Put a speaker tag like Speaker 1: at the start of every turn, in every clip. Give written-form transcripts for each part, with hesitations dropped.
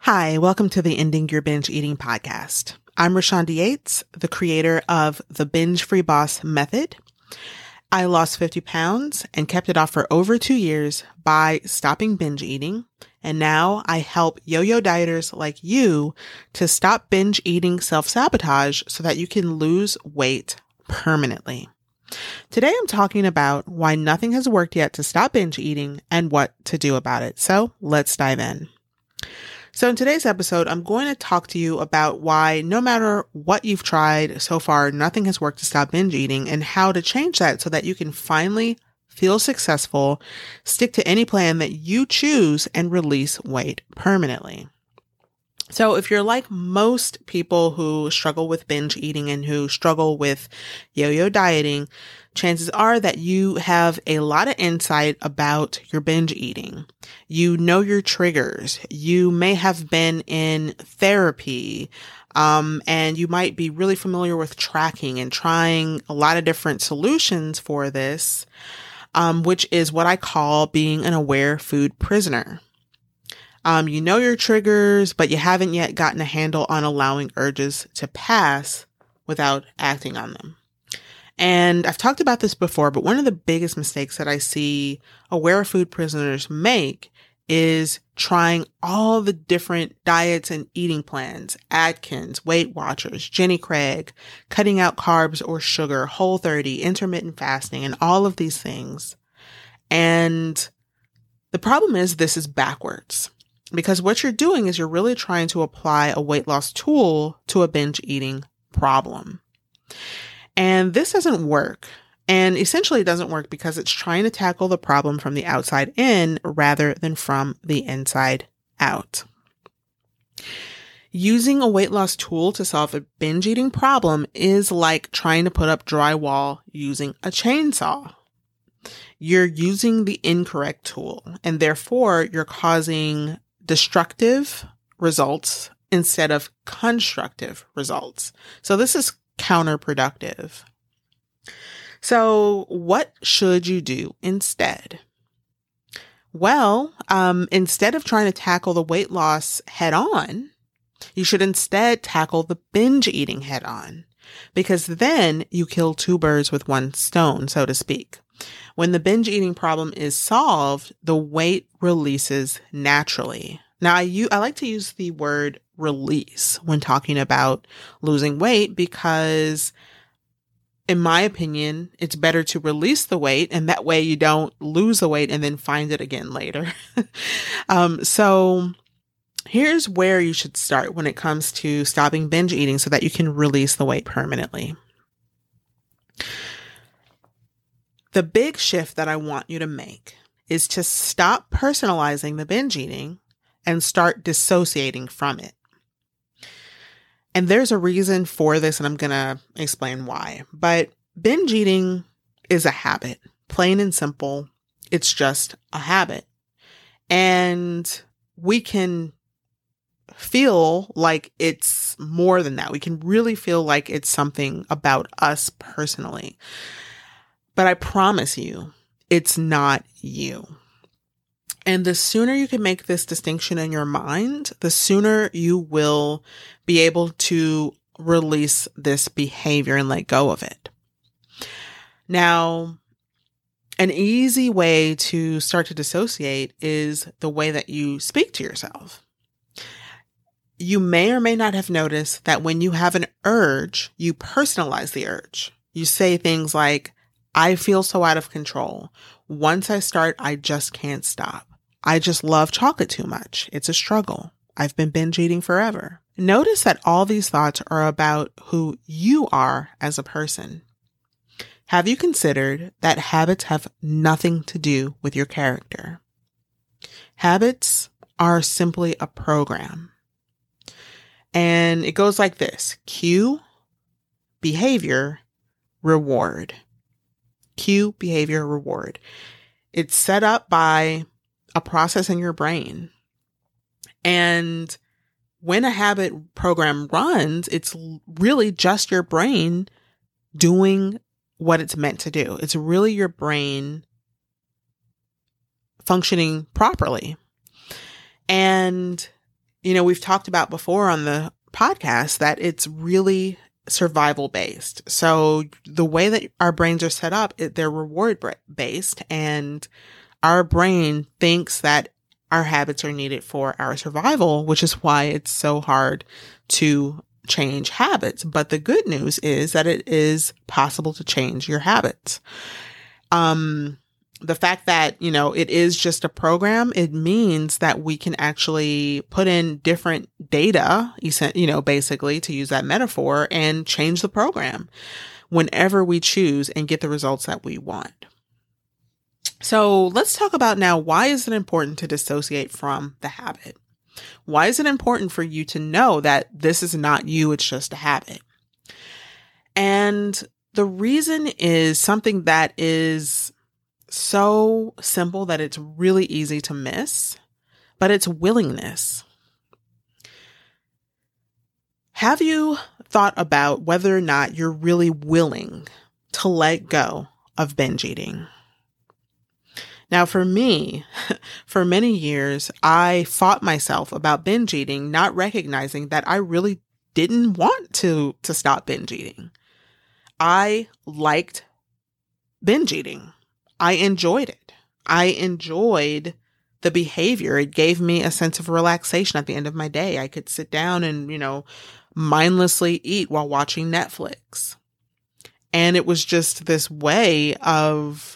Speaker 1: Hi, welcome to the Ending Your Binge Eating podcast. I'm Rashonda Yates, the creator of the Binge Free Boss Method. I lost 50 pounds and kept it off for over 2 years by stopping binge eating. And now I help yo-yo dieters like you to stop binge eating self-sabotage so that you can lose weight permanently. Today I'm talking about why nothing has worked yet to stop binge eating and what to do about it. So let's dive in. So in today's episode, I'm going to talk to you about why no matter what you've tried so far, nothing has worked to stop binge eating and how to change that so that you can finally feel successful, stick to any plan that you choose, and release weight permanently. So if you're like most people who struggle with binge eating and who struggle with yo-yo dieting, chances are that you have a lot of insight about your binge eating. You know your triggers. You may have been in therapy, and you might be really familiar with tracking and trying a lot of different solutions for this, which is what I call being an aware food prisoner. You know your triggers, but you haven't yet gotten a handle on allowing urges to pass without acting on them. And I've talked about this before, but one of the biggest mistakes that I see aware food prisoners make is trying all the different diets and eating plans, Atkins, Weight Watchers, Jenny Craig, cutting out carbs or sugar, Whole30, intermittent fasting, and all of these things. And the problem is this is backwards. Because what you're doing is you're really trying to apply a weight loss tool to a binge eating problem. And this doesn't work. And essentially it doesn't work because it's trying to tackle the problem from the outside in rather than from the inside out. Using a weight loss tool to solve a binge eating problem is like trying to put up drywall using a chainsaw. You're using the incorrect tool, and therefore you're causing destructive results instead of constructive results. So this is counterproductive. So what should you do instead? Well, instead of trying to tackle the weight loss head on, you should instead tackle the binge eating head on, because then you kill two birds with one stone, so to speak. When the binge eating problem is solved, the weight releases naturally. Now, I like to use the word release when talking about losing weight because, in my opinion, it's better to release the weight, and that way you don't lose the weight and then find it again later. So here's where you should start when it comes to stopping binge eating so that you can release the weight permanently. The big shift that I want you to make is to stop personalizing the binge eating and start dissociating from it. And there's a reason for this, and I'm going to explain why. But binge eating is a habit, plain and simple. It's just a habit. And we can feel like it's more than that. We can really feel like it's something about us personally. But I promise you, it's not you. And the sooner you can make this distinction in your mind, the sooner you will be able to release this behavior and let go of it. Now, an easy way to start to dissociate is the way that you speak to yourself. You may or may not have noticed that when you have an urge, you personalize the urge. You say things like, I feel so out of control. Once I start, I just can't stop. I just love chocolate too much. It's a struggle. I've been binge eating forever. Notice that all these thoughts are about who you are as a person. Have you considered that habits have nothing to do with your character? Habits are simply a program. And it goes like this: cue, behavior, reward. Cue, behavior, reward. It's set up by a process in your brain. And when a habit program runs, it's really just your brain doing what it's meant to do. It's really your brain functioning properly. And we've talked about before on the podcast that it's really survival based. So the way that our brains are set up, they're reward based, and our brain thinks that our habits are needed for our survival, which is why it's so hard to change habits. But the good news is that it is possible to change your habits. The fact that, it is just a program, it means that we can actually put in different data, basically, to use that metaphor, and change the program whenever we choose and get the results that we want. So let's talk about now, why is it important to dissociate from the habit? Why is it important for you to know that this is not you, it's just a habit? And the reason is something that is so simple that it's really easy to miss, but it's willingness. Have you thought about whether or not you're really willing to let go of binge eating? Now, for me, for many years, I fought myself about binge eating, not recognizing that I really didn't want to stop binge eating. I liked binge eating. I enjoyed it. I enjoyed the behavior. It gave me a sense of relaxation at the end of my day. I could sit down and, mindlessly eat while watching Netflix. And it was just this way of,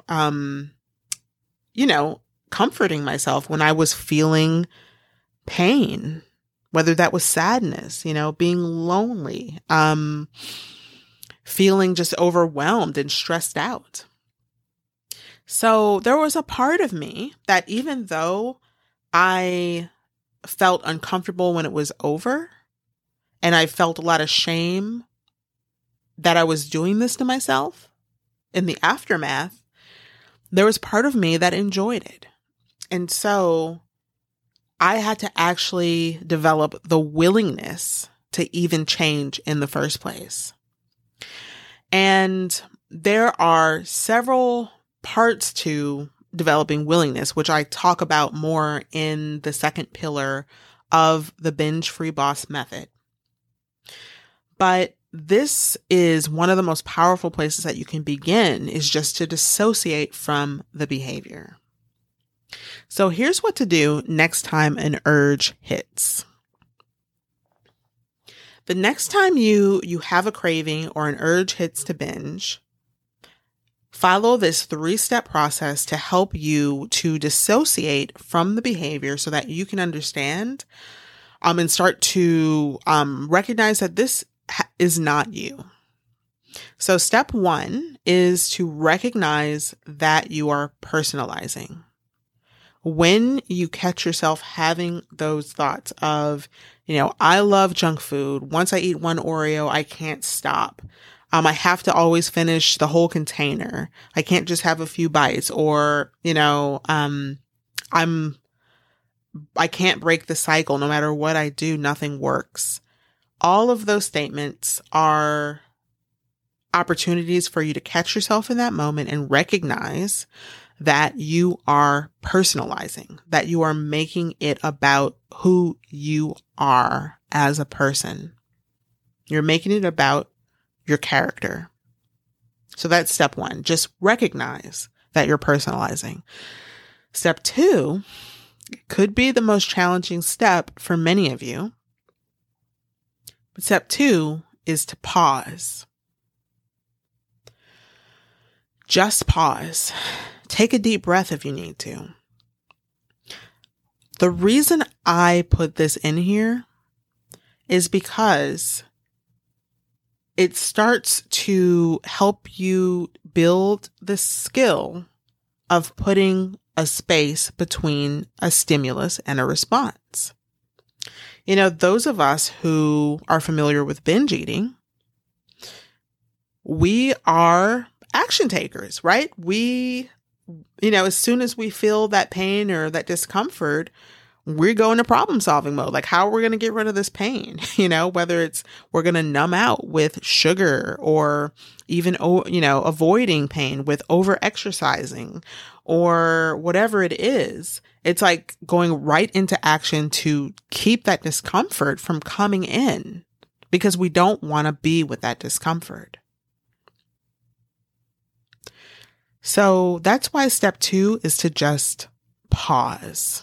Speaker 1: comforting myself when I was feeling pain, whether that was sadness, being lonely, feeling just overwhelmed and stressed out. So there was a part of me that, even though I felt uncomfortable when it was over, and I felt a lot of shame that I was doing this to myself in the aftermath, there was part of me that enjoyed it. And so I had to actually develop the willingness to even change in the first place. And there are several parts to developing willingness, which I talk about more in the second pillar of the Binge Free Boss method. But this is one of the most powerful places that you can begin, is just to dissociate from the behavior. So here's what to do next time an urge hits. The next time you have a craving or an urge hits to binge, follow this 3-step process to help you to dissociate from the behavior so that you can understand and start to recognize that this is not you. So step 1 is to recognize that you are personalizing. When you catch yourself having those thoughts of, I love junk food. Once I eat one Oreo, I can't stop. I have to always finish the whole container. I can't just have a few bites, or, I can't break the cycle. No matter what I do, nothing works. All of those statements are opportunities for you to catch yourself in that moment and recognize that you are personalizing, that you are making it about who you are as a person. You're making it about your character. So that's step 1. Just recognize that you're personalizing. Step 2 could be the most challenging step for many of you. But step 2 is to pause. Just pause. Take a deep breath if you need to. The reason I put this in here is because it starts to help you build the skill of putting a space between a stimulus and a response. Those of us who are familiar with binge eating, we are action takers, right? We, as soon as we feel that pain or that discomfort, we go into problem solving mode. Like, how are we going to get rid of this pain? Whether it's we're going to numb out with sugar, or even, avoiding pain with over exercising, or whatever it is. It's like going right into action to keep that discomfort from coming in, because we don't want to be with that discomfort. So that's why step 2 is to just pause.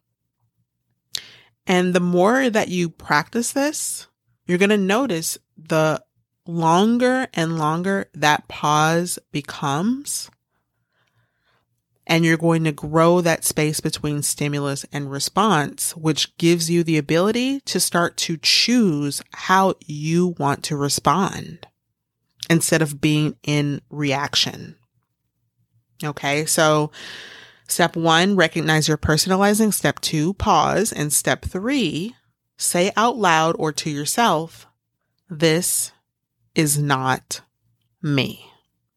Speaker 1: And the more that you practice this, you're going to notice the longer and longer that pause becomes. And you're going to grow that space between stimulus and response, which gives you the ability to start to choose how you want to respond instead of being in reaction. Okay, so step 1, recognize you're personalizing. Step 2, pause. And step 3, say out loud or to yourself, this is not me.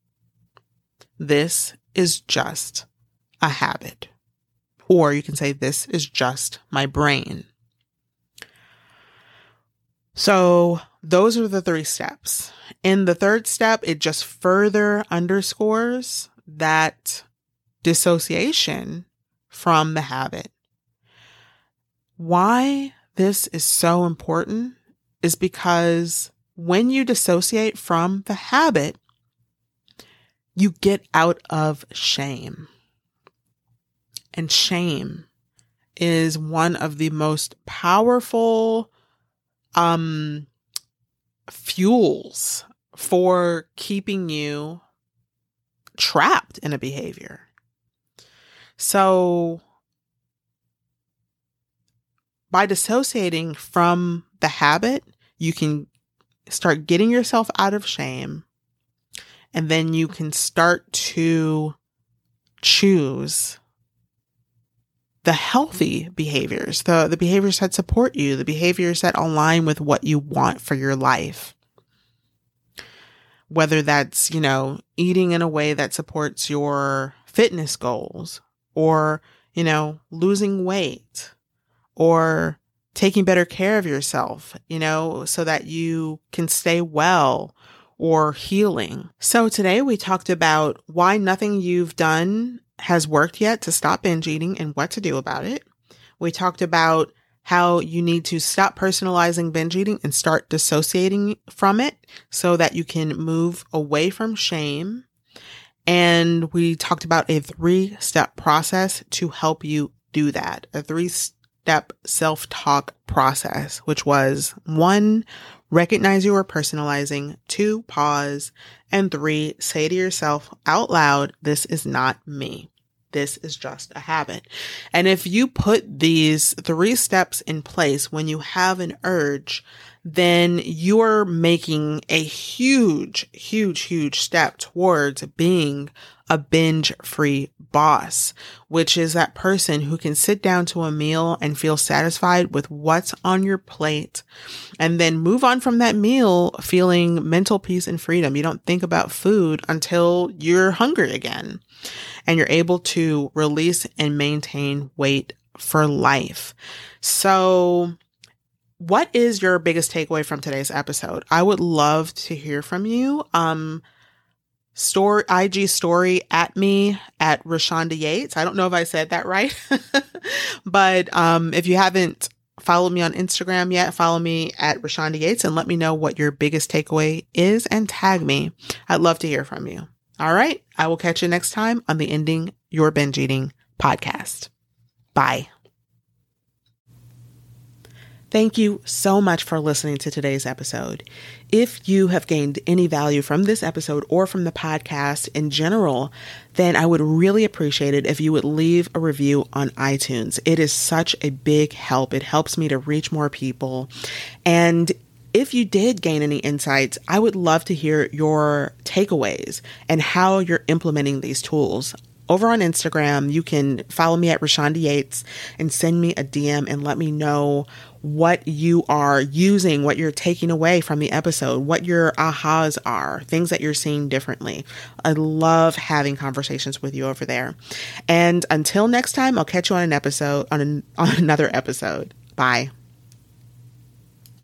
Speaker 1: This is just a habit. Or you can say, this is just my brain. So those are the 3 steps. In the 3rd step, it just further underscores that dissociation from the habit. Why this is so important is because when you dissociate from the habit, you get out of shame. And shame is one of the most powerful fuels for keeping you trapped in a behavior. So by dissociating from the habit, you can start getting yourself out of shame, and then you can start to choose the healthy behaviors, the behaviors that support you, the behaviors that align with what you want for your life. Whether that's, eating in a way that supports your fitness goals, or, losing weight, or taking better care of yourself, so that you can stay well, or healing. So today we talked about why nothing you've done has worked yet to stop binge eating and what to do about it. We talked about how you need to stop personalizing binge eating and start dissociating from it so that you can move away from shame. And we talked about a 3-step process to help you do that. A 3-step self-talk process, which was 1, recognize you are personalizing, 2, pause, and 3, say to yourself out loud, this is not me. This is just a habit. And if you put these 3 steps in place when you have an urge, then you're making a huge, huge, huge step towards being a binge-free boss, which is that person who can sit down to a meal and feel satisfied with what's on your plate, and then move on from that meal feeling mental peace and freedom. You don't think about food until you're hungry again, and you're able to release and maintain weight for life. So what is your biggest takeaway from today's episode? I would love to hear from you. IG story at me at Rashonda Yates. I don't know if I said that right, but if you haven't followed me on Instagram yet, follow me at Rashonda Yates and let me know what your biggest takeaway is and tag me. I'd love to hear from you. All right. I will catch you next time on the Ending Your Binge Eating podcast. Bye. Thank you so much for listening to today's episode. If you have gained any value from this episode or from the podcast in general, then I would really appreciate it if you would leave a review on iTunes. It is such a big help. It helps me to reach more people. And if you did gain any insights, I would love to hear your takeaways and how you're implementing these tools over on Instagram. You can follow me at Rashonda Yates and send me a DM and let me know what you are using, what you're taking away from the episode, what your ahas are, things that you're seeing differently. I love having conversations with you over there. And until next time, I'll catch you on another episode. Bye.